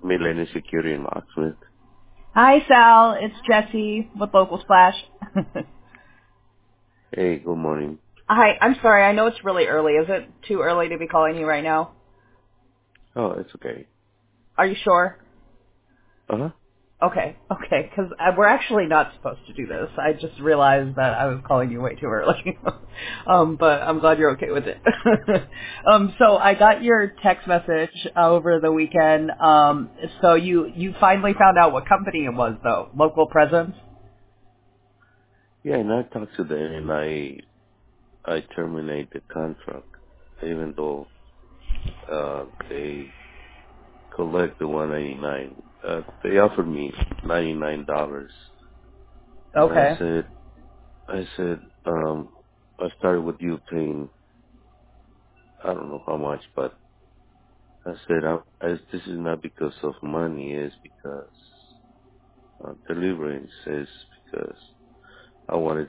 Millennium Security in Locksmith. Hi, Sal. It's Jesse with Local Splash. Hey, good morning. Hi. I'm sorry. I know it's really early. Is it too early to be calling you right now? Oh, it's okay. Are you sure? Uh-huh. Okay. Okay. Because we're actually not supposed to do this. I just realized that I was calling you way too early. But I'm glad you're okay with it. So I got your text message over the weekend. So you finally found out what company it was, though. Local Presence? Yeah, and I talked to them and I terminate the contract, even though they collect the 199. They offered me $99, and Okay. I said, I started with you paying, I don't know how much, but I said, this is not because of money, it's because deliverance is because I wanted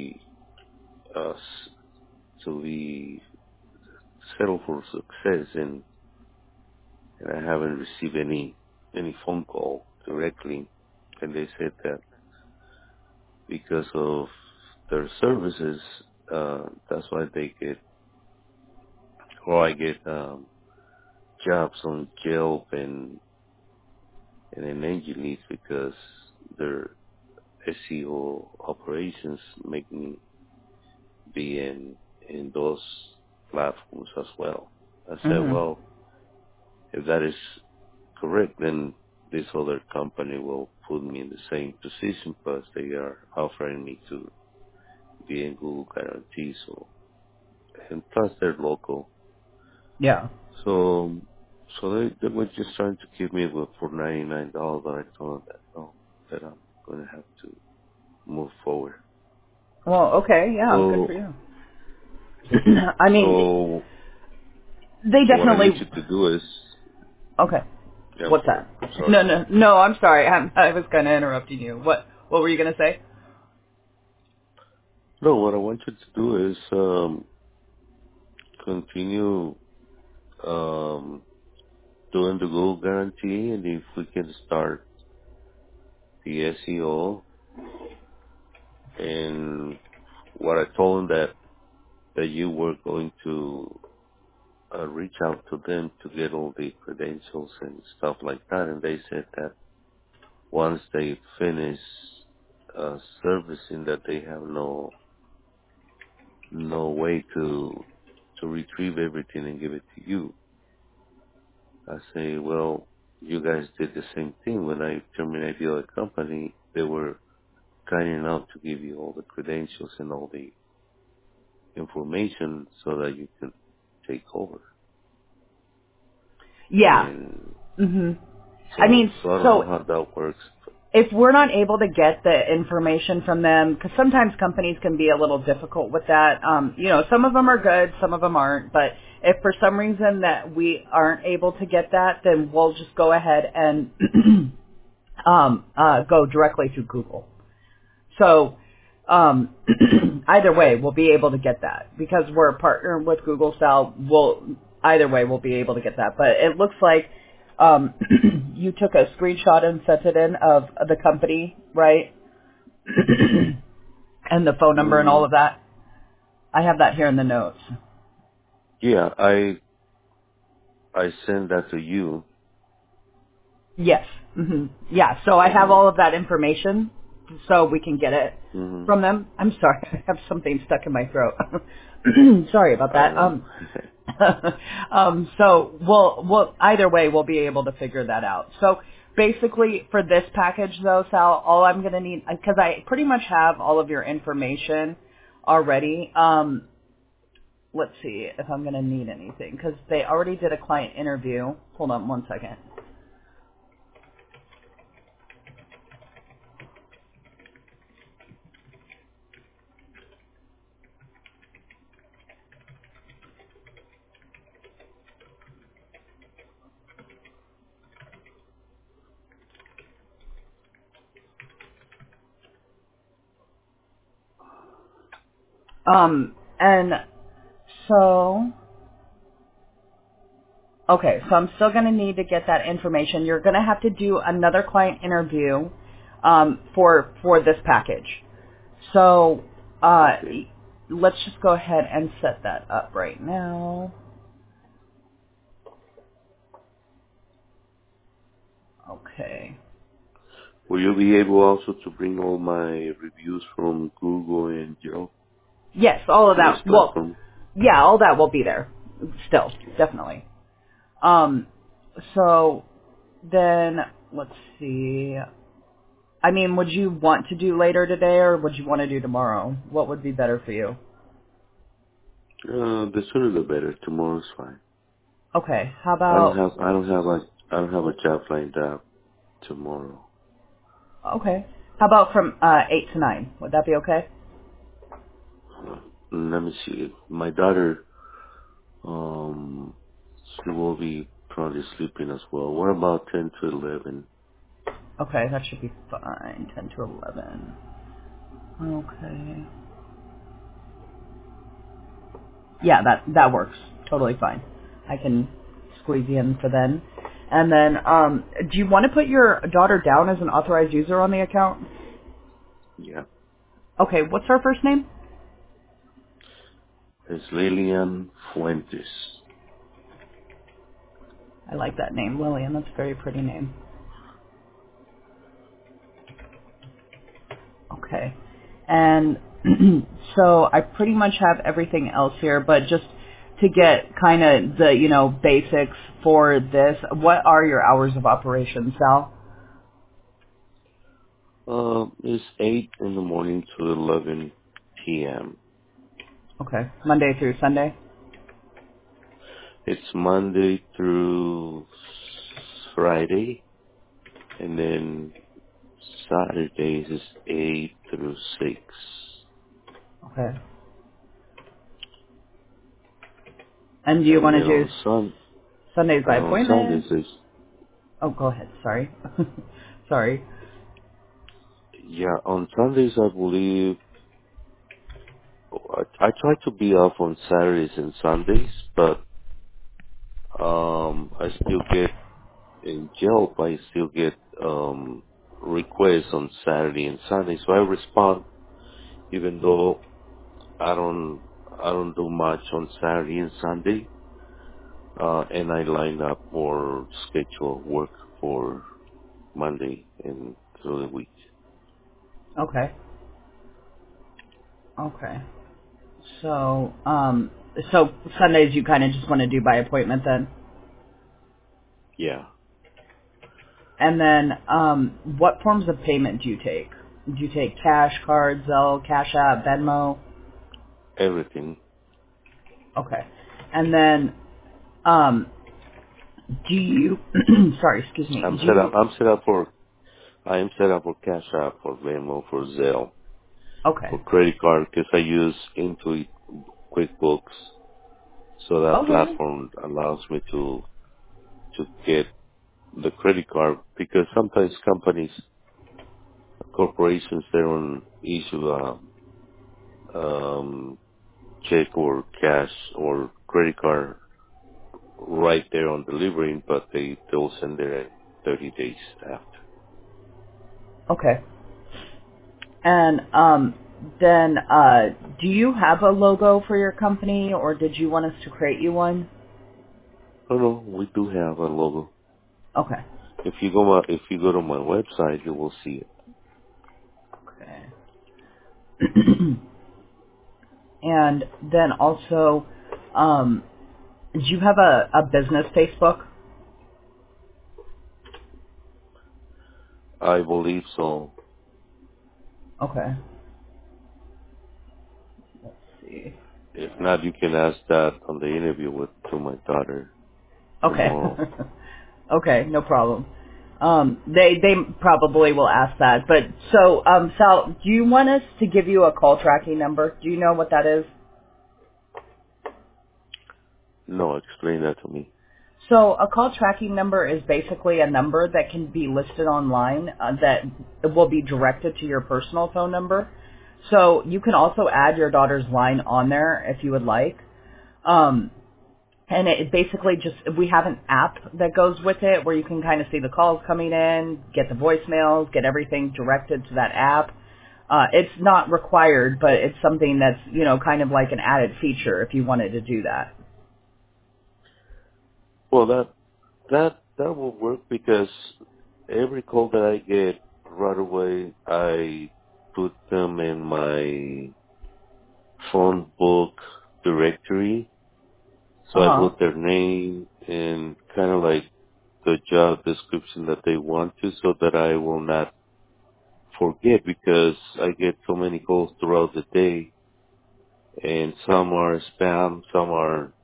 to be settled for success, and I haven't received any phone call directly, and they said that because of their services, that's why they get, or I get jobs on Yelp and in Angel Leads because their SEO operations make me be in those platforms as well. I said, Mhm. well, if that is correct, then this other company will put me in the same position, plus they are offering me to be in Google Guarantee, so, and plus they're local. Yeah. So, they were just trying to keep me with for $99, but I told them that no, that I'm going to have to move forward. Well, okay. Yeah. Good for So, you. I mean, so, they so what I need definitely. you to do is, Okay. yeah, I'm What's sorry, that? I'm sorry. No. I'm sorry. I was kind of interrupting you. What were you gonna say? No, what I want you to do is, continue, doing the Google Guarantee, and if we can start the SEO, and what I told them that you were going to reach out to them to get all the credentials and stuff like that, and they said that once they finish servicing, that they have no way to retrieve everything and give it to you. I say, well, you guys did the same thing when I terminated the other company. They were kind enough to give you all the credentials and all the information so that you can take over. Yeah. And Mhm. I so, mean, so I don't know so how that works. if we're not able to get the information from them, because sometimes companies can be a little difficult with that. Some of them are good, some of them aren't. But if for some reason that we aren't able to get that, then we'll just go ahead and go directly through Google. So either way, we'll be able to get that because we're a partner with Google. Sal, either way we'll be able to get that. But it looks like you took a screenshot and sent it in of the company, right? And the phone number and all Mm, of that. I have that here in the notes. yeah, I send that to you. Yes. Yeah. So I have hmm all of that information, so we can get it hmm from them. I'm sorry, I have something stuck in my throat. Sorry about I that. know. So we'll either way we'll be able to figure that out. So basically for this package though, Sal, all I'm going to need, because I pretty much have all of your information already. Let's see if I'm going to need anything because they already did a client interview. Hold on one second. And so Okay, so I'm still going to need to get that information. You're going to have to do another client interview for this package. So Okay. let's just go ahead and set that up right now. Okay. Will you be able also to bring all my reviews from Google and Yelp Yes, all of to this that. Well, platform? yeah, all that will be there. Still, definitely. Um, so then let's see. I mean, would you want to do later today, or would you want to do tomorrow? What would be better for you? The sooner the better. Tomorrow's fine. Okay. How I don't about have I don't have a I don't have a job lined up tomorrow. okay? How about from 8 to 9? Would that be okay? Let me see. My daughter, she will be probably sleeping as well. What about 10 to 11? Okay, that should be fine. 10 to 11. Okay. Yeah, that works. Totally fine. I can squeeze you in for then. And then, do you want to put your daughter down as an authorized user on the account? Yeah. Okay, what's her first name? It's Lilian Fuentes. I like that name, Lillian. That's a very pretty name. Okay. And so I pretty much have everything else here, but just to get kind of the, basics for this, what are your hours of operation, Sal? It's 8 in the morning to 11 p.m. Okay. Monday through Sunday? It's Monday through Friday, and then Saturdays is 8 through 6. Okay. And do you And want then to do Sundays by on appointment? Sundays is, Oh, go ahead. Sorry. Sorry. yeah, on Sundays I believe, I try to be off on Saturdays and Sundays, but, I still get, in Yelp, I still get, requests on Saturday and Sunday, so I respond even though I don't, I don't do much on Saturday and Sunday, and I line up more scheduled work for Monday and through the week. Okay. Okay. So, so Sundays you kind of just want to do by appointment then? Yeah, And then, what forms of payment do you take? Do you take cash, card, Zelle, Cash App, Venmo? everything. Okay. And then, do you, sorry, excuse me, do you, I am set up for Cash App, for Venmo, for Zelle, okay. for credit card, because I use Intuit QuickBooks, so that Okay. platform allows me to get the credit card, because sometimes companies, corporations, they don't issue a, check or cash or credit card right there on delivery, but they'll send it 30 days after. Okay. And, then, do you have a logo for your company or did you want us to create you one? Oh no, we do have a logo. Okay. If you go to my website, you will see it. Okay. And then also, do you have a business Facebook? I believe so. Okay. Let's see. If not, you can ask that on the interview to my daughter Okay. tomorrow. Okay, no problem. They probably will ask that. But so, Sal, do you want us to give you a call tracking number? Do you know what that is? No, explain that to me. So a call tracking number is basically a number that can be listed online that will be directed to your personal phone number. So you can also add your daughter's line on there if you would like. Um, And it basically just, we have an app that goes with it where you can kind of see the calls coming in, get the voicemails, get everything directed to that app. It's not required, but it's something that's, kind of like an added feature if you wanted to do that. Well, that will work because every call that I get right away, I put them in my phone book directory. So I Uh-huh. put their name and kind of like the job description that they want to, so that I will not forget, because I get so many calls throughout the day, and some are spam, some are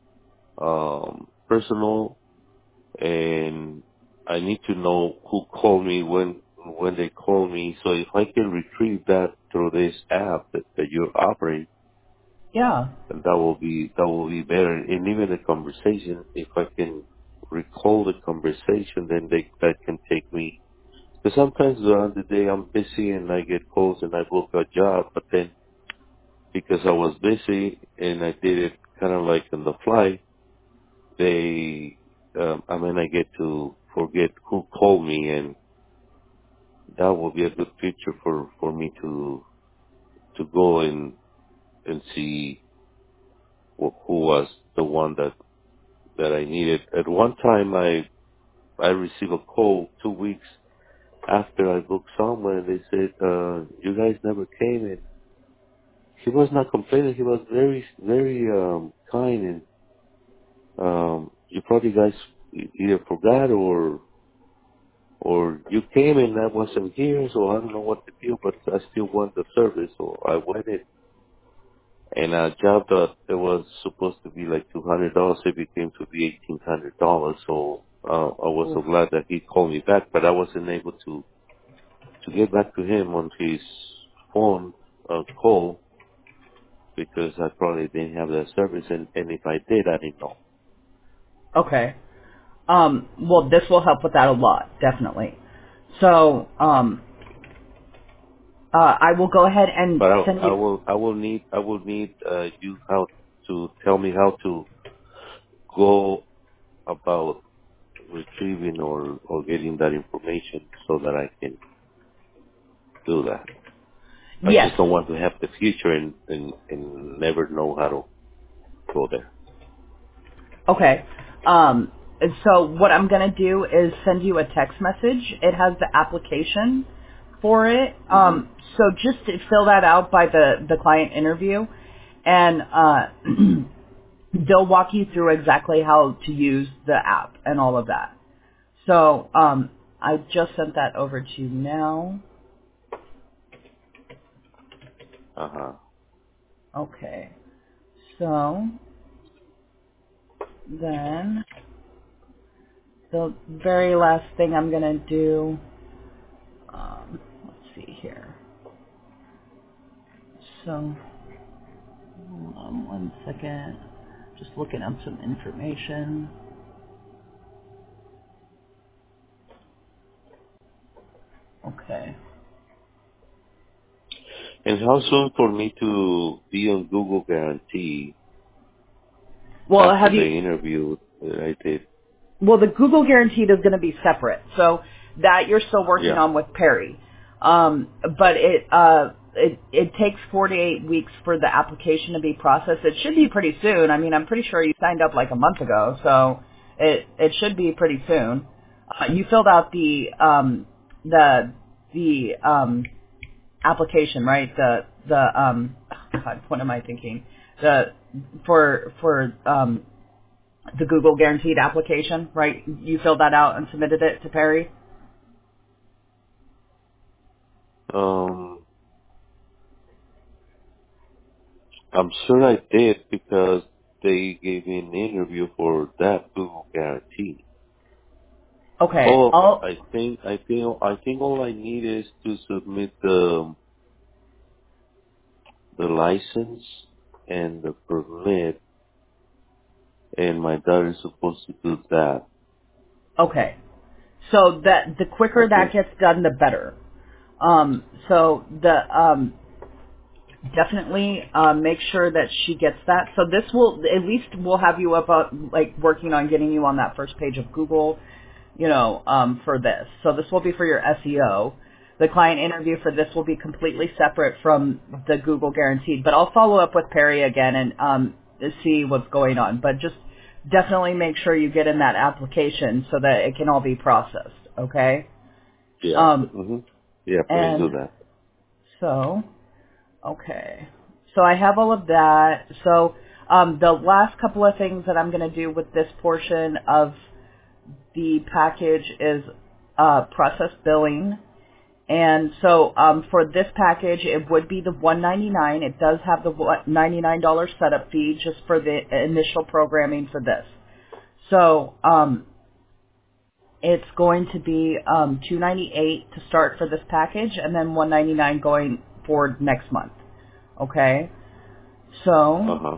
personal, and I need to know who called me when they call me. So if I can retrieve that through this app that you're offering, Yeah. then that will be better. And even the conversation, if I can recall the conversation, then that can take me. Because sometimes during the day I'm busy and I get calls and I book a job, but then because I was busy and I did it kind of like on the fly, I get to forget who called me, and that will be a good feature for me to go and see who was the one that I needed. At one time, I received a call 2 weeks after I booked somewhere, and they said, "You guys never came." And he was not complaining. He was very very kind, and you probably guys either forgot or you came and I wasn't here, so I don't know what to do, but I still want the service. So I went in, and a job that it was supposed to be like $200, it became to be $1,800. So I was Oof. so glad that he called me back, but I wasn't able to get back to him on his phone call, because I probably didn't have that service, and if I did, I didn't know. Okay. Well, this will help with that a lot, definitely. So, I will go ahead and But send I you. will need you how to tell me how to go about retrieving or getting that information so that I can do that. I Yes. just don't want to have the future and never know how to go there. Okay. And so what I'm going to do is send you a text message. It has the application for it. Hmm. So just to fill that out by the client interview, and they'll walk you through exactly how to use the app and all of that. So I just sent that over to you now. Uh-huh. Okay. So then the very last thing I'm going to do, let's see here. So hold on one second. Just looking up some information. Okay. And how soon for me to be on Google Guarantee Well, after have the you? interview that I did? Well, the Google Guaranteed is going to be separate, so that you're still working Yeah. on with Perry. But it takes 48 weeks for the application to be processed. It should be pretty soon. I mean, I'm pretty sure you signed up like a month ago, so it should be pretty soon. You filled out the application, right? God, what am I thinking? The for the Google Guaranteed application, right? You filled that out and submitted it to Perry? Um, I'm sure I did, because they gave me an interview for that Google Guarantee. Okay. Oh, I think all I need is to submit the license and the permit, and my daughter's supposed to do that. Okay. So that the quicker that Okay. gets done, the better. So definitely make sure that she gets that. So this will, at least we'll have you up, like working on getting you on that first page of Google, for this. So this will be for your SEO. The client interview for this will be completely separate from the Google Guaranteed, but I'll follow up with Perry again and to see what's going on. But just definitely make sure you get in that application so that it can all be processed, okay? Yeah. Um, Yeah, please do and that. so, okay. So I have all of that. So the last couple of things that I'm going to do with this portion of the package is process billing. And so for this package, it would be the $199. It does have the $99 setup fee just for the initial programming for this. So it's going to be $298 to start for this package, and then $199 going forward next month. Okay. So Uh-huh.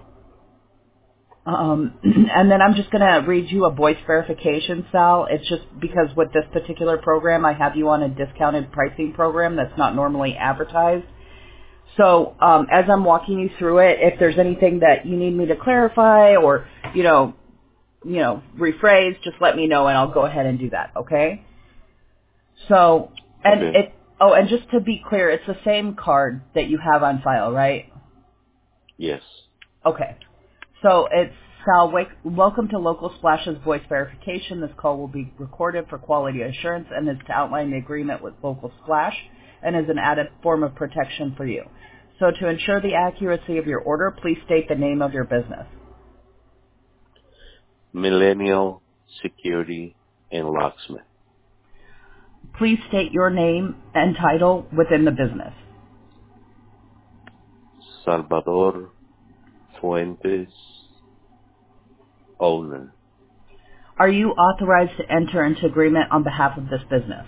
and then I'm just going to read you a voice verification, Sal. It's just because with this particular program, I have you on a discounted pricing program that's not normally advertised. So as I'm walking you through it, if there's anything that you need me to clarify or, rephrase, just let me know and I'll go ahead and do that, okay? So, Okay. and just to be clear, it's the same card that you have on file, right? Yes. Okay. So it's Sal, welcome to Local Splash's voice verification. This call will be recorded for quality assurance and is to outline the agreement with Local Splash and is an added form of protection for you. So to ensure the accuracy of your order, please state the name of your business. Millennial Security and Locksmith. Please state your name and title within the business. Salvador Fuentes, owner. Are you authorized to enter into agreement on behalf of this business?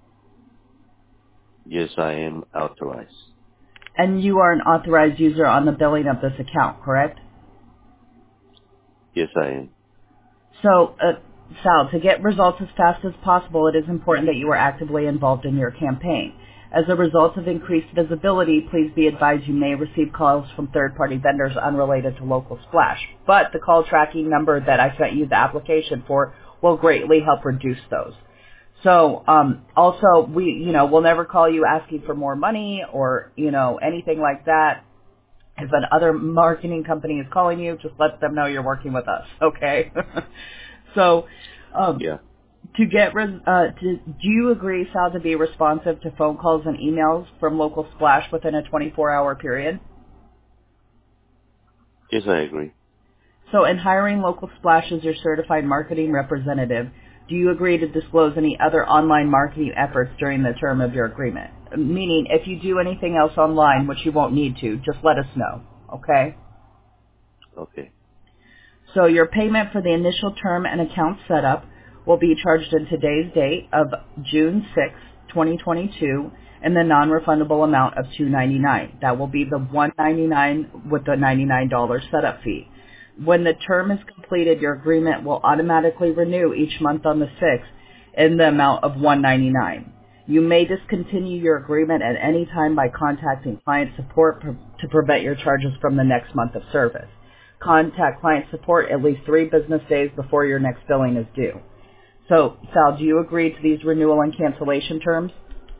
Yes, I am authorized. And you are an authorized user on the billing of this account, correct? Yes, I am. So, Sal, to get results as fast as possible, it is important that you are actively involved in your campaign. As a result of increased visibility, please be advised you may receive calls from third-party vendors unrelated to Local Splash. But the call tracking number that I sent you the application for will greatly help reduce those. So, also, we'll never call you asking for more money or, anything like that. If another marketing company is calling you, just let them know you're working with us, okay? So, Yeah. to get, do you agree, Sal, to be responsive to phone calls and emails from Local Splash within a 24-hour period? Yes, I agree. So in hiring Local Splash as your certified marketing representative, do you agree to disclose any other online marketing efforts during the term of your agreement? Meaning, if you do anything else online, which you won't need to, just let us know, okay? Okay. So your payment for the initial term and account setup will be charged in today's date of June 6th, 2022, in the non-refundable amount of $299. That will be the $199 with the $99 setup fee. When the term is completed, your agreement will automatically renew each month on the 6th in the amount of $199. You may discontinue your agreement at any time by contacting client support to prevent your charges from the next month of service. Contact client support at least 3 business days before your next billing is due. So, Sal, do you agree to these renewal and cancellation terms?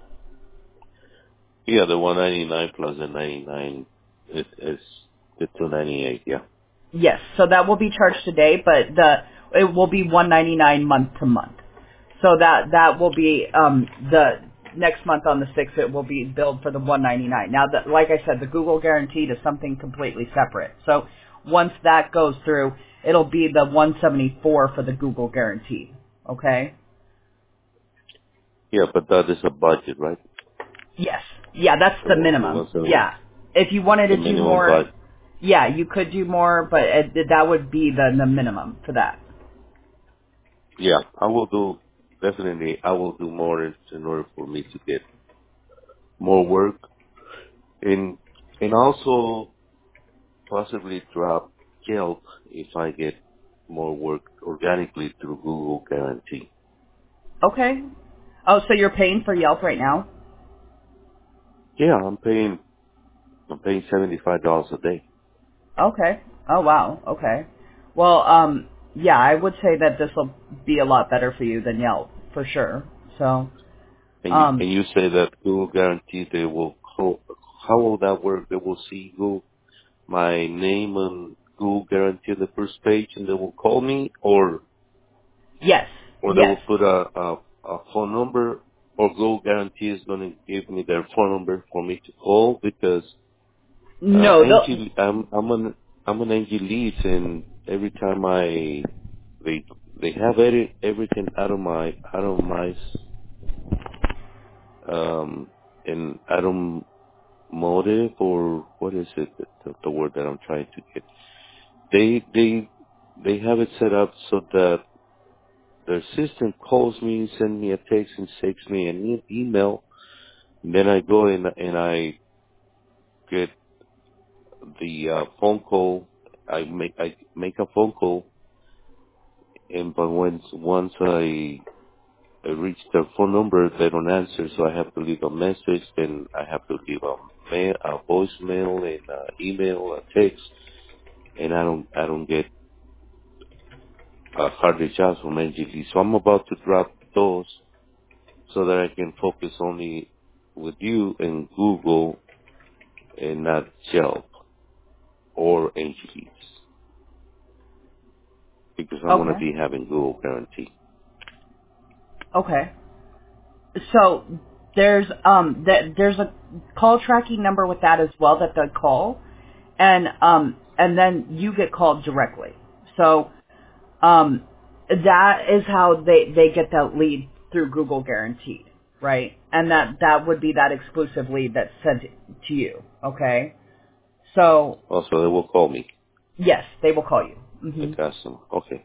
Yeah, the 199 plus the 99 is the 298. Yeah. Yes. So that will be charged today, but it will be $199 month to month. So that will be the next month on the 6th. It will be billed for the $199. Now, like I said, the Google Guaranteed is something completely separate. So once that goes through, it'll be the $174 for the Google Guaranteed. Okay. Yeah, but that is a budget, right? Yes. Yeah, that's the The minimum. 170, Yeah. If you wanted the to do minimum more, budget. yeah, you could do more, but that would be the minimum for that. Yeah, I will do, definitely, I will do more in order for me to get more work and, and also possibly drop Yelp if I get more work organically through Google Guarantee. Okay. Oh, so you're paying for Yelp right now? Yeah, I'm paying I'm paying $75 a day. Okay. Oh wow. Okay. Well, yeah, I would say that this will be a lot better for you than Yelp for sure. So, And you say that Google guarantees they will call. How will that work? They will see my name on Google guarantee the first page, and they will call me, yes, or they yes. will put a phone number, or Google guarantee is going to give me their phone number for me to call because No, they'll, Angie, I'm an Angie Leads, and every time they they have everything and automotive, or what is it, the word that I'm trying to get. They have it set up so that their system calls me, send me a text, and sends me an email. And then I go and I get the phone call. I make a phone call, and but once I reach their phone number, they don't answer, so I have to leave a message. Then I have to leave a voicemail, and email, a text, and I don't get hardly jobs from NGT. So I'm about to drop those so that I can focus only with you and Google and not Yelp or NGTs, because I'm going to okay. be having Google guarantee. Okay. So there's a call tracking number with that as well that they call, and then you get called directly. So that is how they get that lead through Google Guaranteed, right? And that would be that exclusive lead that's sent to you. Okay. So Also, they will call me, yes, they will call you. the hmm customer. Okay.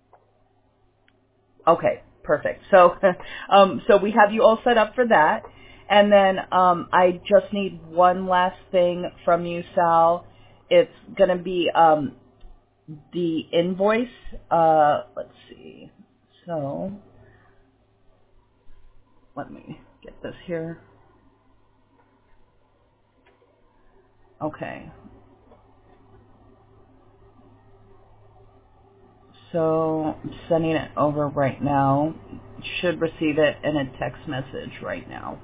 Okay, perfect. So, so we have you all set up for that. And then I just need one last thing from you, Sal. It's going to be the invoice. Let's see. So, let me get this here. Okay. So, I'm sending it over right now. You should receive it in a text message right now.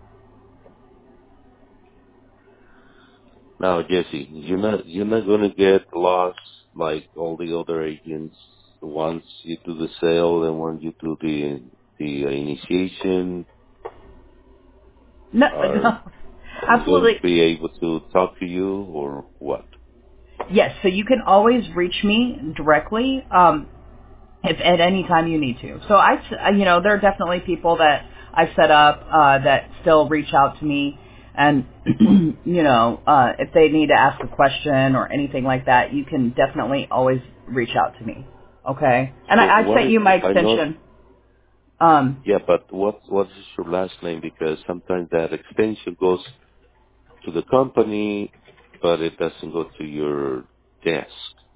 Now, Jesse, you're not going to get lost like all the other agents. Once you do the sale and when you do the initiation, No, are no, you going to absolutely. be able to talk to you or what? Yes, so you can always reach me directly if at any time you need to. So there are definitely people that I've set up that still reach out to me, and if they need to ask a question or anything like that, you can definitely always reach out to me. Okay, and So I what sent is, you my I know, extension. Um, yeah, but what is your last name? Because sometimes that extension goes to the company, but it doesn't go to your desk.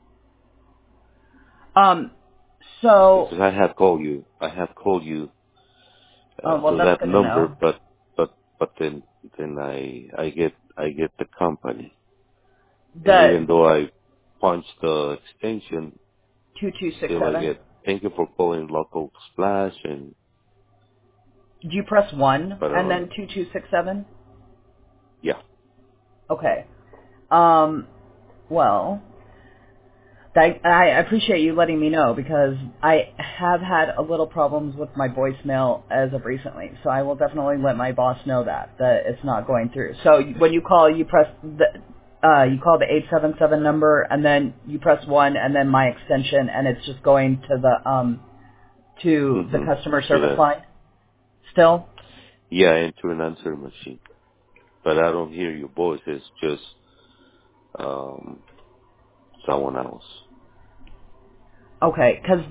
um, so Because I have called you well, to that's that good to number, know. but then I get the company, and The even though I punch the extension, still I 2267. get thank you for calling local splash, and Do you press one but I and don't. then 2267? Yeah. Okay. Um, well, I appreciate you letting me know because I have had a little problems with my voicemail as of recently. So I will definitely let my boss know that it's not going through. So when you call, you call the 877 number and then you press 1 and then my extension and it's just going to the Mhm. customer To service that. line still. Yeah, into an answer machine, but I don't hear your voice. It's just um someone else. Okay, because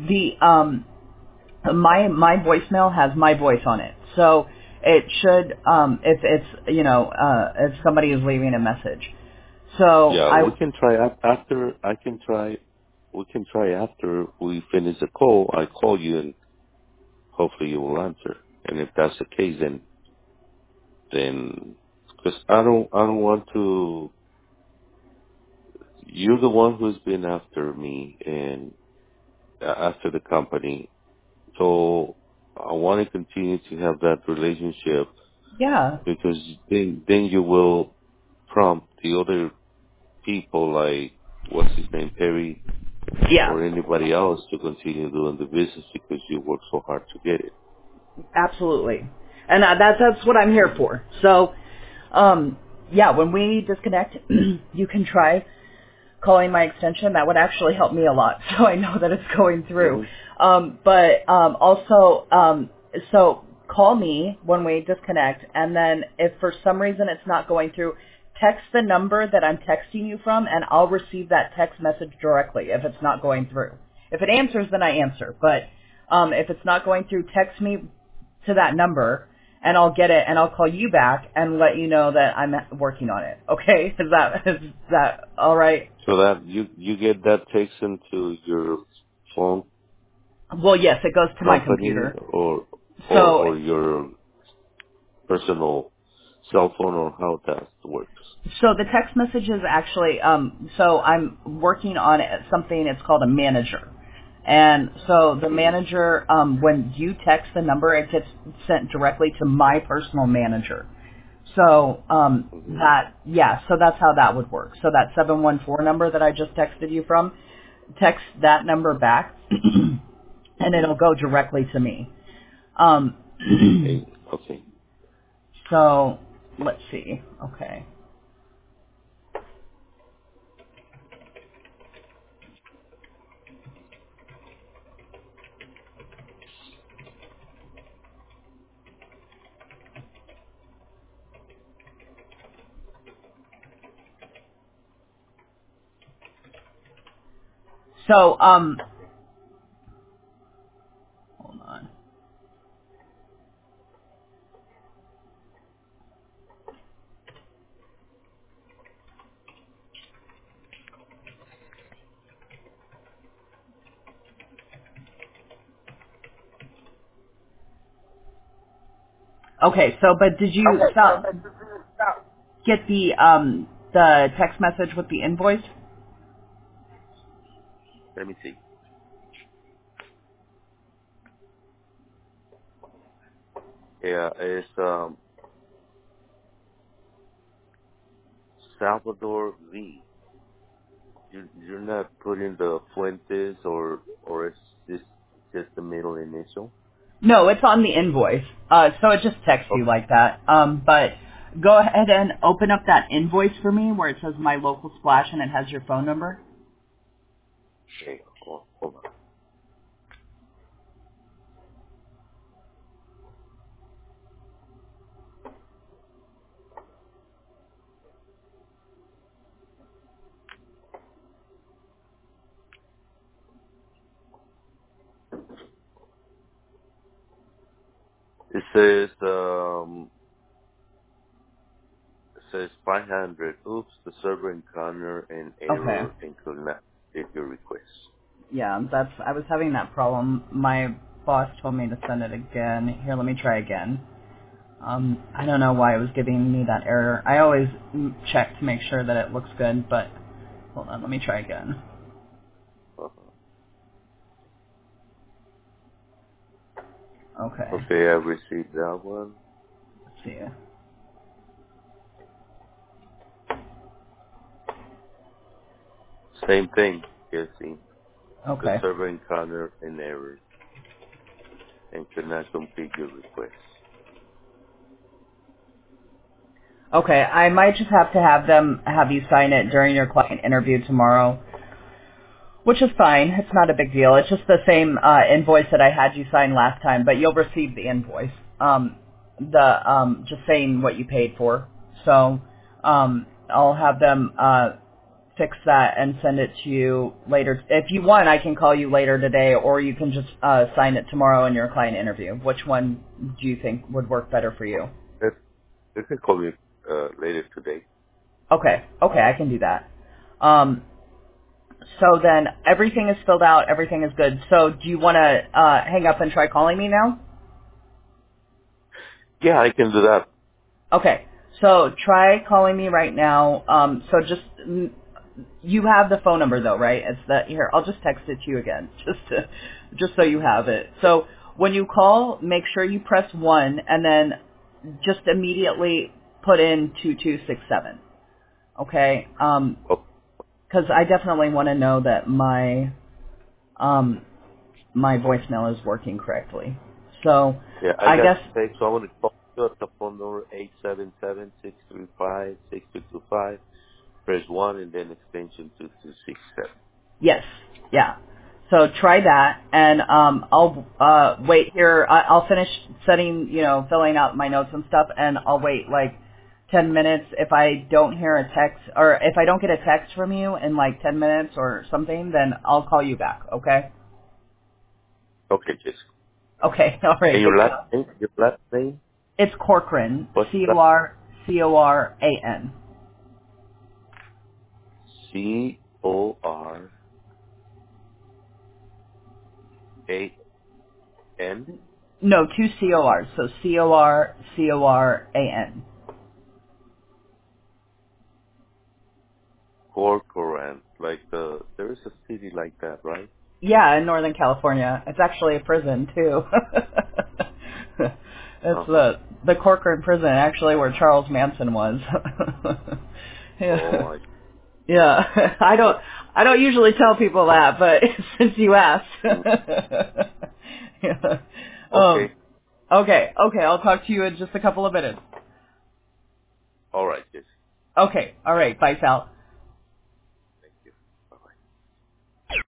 my voicemail has my voice on it, so it should if it's if somebody is leaving a message. So Yeah, I we can try after. I can try. We can try after we finish the call. I call you, and hopefully you will answer. And if that's the case, then Because I don't want to. You're the one who's been after me and after the company, so I want to continue to have that relationship Yeah. because then you will prompt the other people like what's his name, Perry, Yeah. or anybody else to continue doing the business because you work so hard to get it. Absolutely. And that's what I'm here for. So, yeah, when we disconnect, you can try calling my extension. That would actually help me a lot, so I know that it's going through. Hmm. So call me when we disconnect, and then if for some reason it's not going through, text the number that I'm texting you from, and I'll receive that text message directly if it's not going through. If it answers, then I answer. But if it's not going through, text me to that number, and I'll get it, and I'll call you back and let you know that I'm working on it. Okay? Is that all right? So that you get that text into your phone Well, yes, it goes to my company computer. So, or your personal cell phone or how that works. so the text message is actually, so I'm working on something. It's called a manager, and so the Hmm. manager, when you text the number, it gets sent directly to my personal manager. So, Hmm. so that's how that would work. So that 714 number that I just texted you from, text that number back, and Hmm. it'll go directly to me. Um, Okay. so let's see. Okay. So, hold on. Okay. So, but did you get the text message with the invoice? Let me see. Yeah, it's Salvador V. You're not putting the Fuentes or it's just the middle initial. No, it's on the invoice. So it just texts you Okay. like that. But go ahead and open up that invoice for me where it says my local splash and it has your phone number. Okay. Hold on. It says 500. Oops, the server encountered an Okay. error and could not take your request. Yeah, I was having that problem. My boss told me to send it again. Here, let me try again. I don't know why it was giving me that error. I always check to make sure that it looks good, but hold on, let me try again. Uh-huh. Okay, Okay, I received that one. let's see. Same thing. Guessing the Okay. server encountered an error and could not complete your request. Okay, I might just have to have you sign it during your client interview tomorrow, which is fine. It's not a big deal. It's just the same invoice that I had you sign last time, but you'll receive the invoice. Just saying what you paid for. So, I'll have them fix that and send it to you later. If you want, I can call you later today, or you can just sign it tomorrow in your client interview. Which one do you think would work better for you? That you can call me later today. Okay, I can do that. Um, so then everything is filled out, everything is good. So do you want to hang up and try calling me now? Yeah, I can do that. Okay. So try calling me right now. So just you have the phone number though, right? It's that here. I'll just text it to you again, just so you have it. So when you call, make sure you press 1 and then just immediately put in 2267. Okay? Oh, Because I definitely want to know that um, my voicemail is working correctly. So yeah, I I got guess the text, so I'm going to call you at the phone number 877-635-6225. Press 1 and then extension 2267. yes, yeah. So try that, and I'll wait here. I'll finish setting, filling out my notes and stuff, and I'll wait like 10 minutes. If I don't hear a text, or if I don't get a text from you in like 10 minutes or something, then I'll call you back. Okay? Okay, Jessica. Okay. All right. And your Thanks. last name? Your last name? It's Corcoran. What's that? Corcoran. Coran? No, two Cors. So Corcoran. Corcoran. There is a city like that, right? Yeah, in Northern California. It's actually a prison too. It's Uh-huh. the Corcoran prison, actually, where Charles Manson was. Oh, Yeah. Yeah. I don't usually tell people that, but since you asked. mm. Yeah. Okay. Okay, I'll talk to you in just a couple of minutes. All right, yes. Okay, all right, bye, Sal.